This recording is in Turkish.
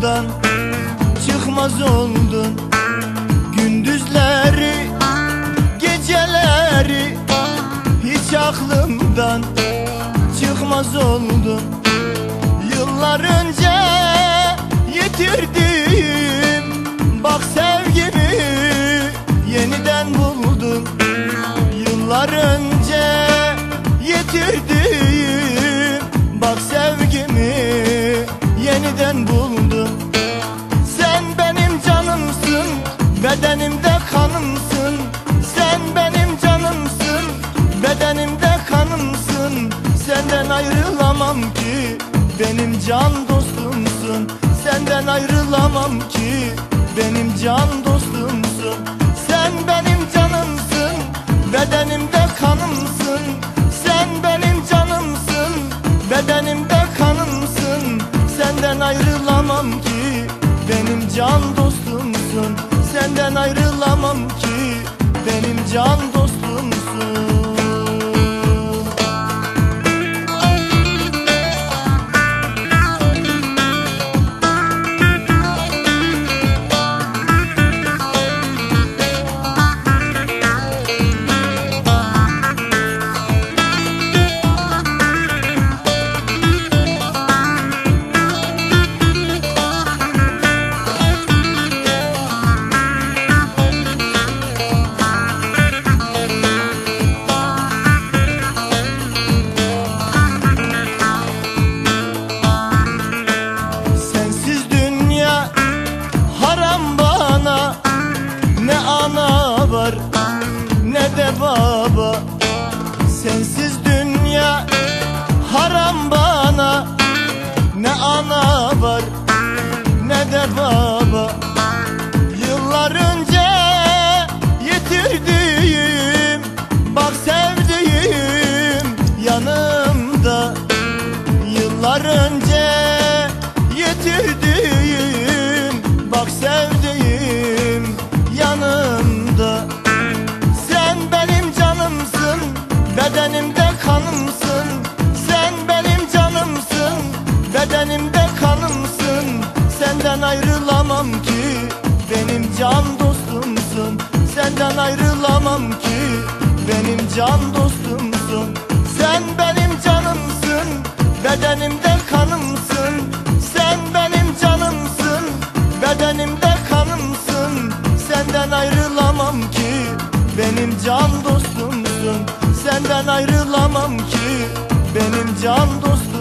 yanımdan çıkmaz oldun. Gündüzleri, geceleri hiç aklımdan çıkmaz oldun. Yıllar önce yitirdim, bak sevgimi yeniden buldum. Yıllar önce yitirdim, bak sevgimi yeniden buldum. Sen benim canımsın, bedenimde kanımsın. Sen benim canımsın, bedenimde kanımsın. Senden ayrılamam ki, benim can dostumsun. Senden ayrılamam ki, benim can dostumsun. Sen benim canımsın, bedenimde kanımsın. Sen benim canımsın, bedenimde kanımsın. Senden ayrılamam ki, benim can dostumsun. Senden ayrılamam ki, benim can dostumsun. Ne ana var ne de baba, sensiz dünya haram bana. Ne ana var ne de baba. Yıllar önce yitirdiğim, bak sevdiğim yanımda. Yıllar önce yitirdiğim, bak sevdiğim yanımda. Sen benim canımsın, bedenimde kanımsın. Sen benim canımsın, bedenimde kanımsın. Senden ayrılamam ki, benim can dostumsun. Senden ayrılamam ki, benim can dostumsun. Sen benim canımsın, bedenimde kanımsın. Sen benim canımsın, bedenimde kanımsın. Senden ayrılamam ki, benim can dostumsun. Senden ayrılamam ki, benim can dostumsun.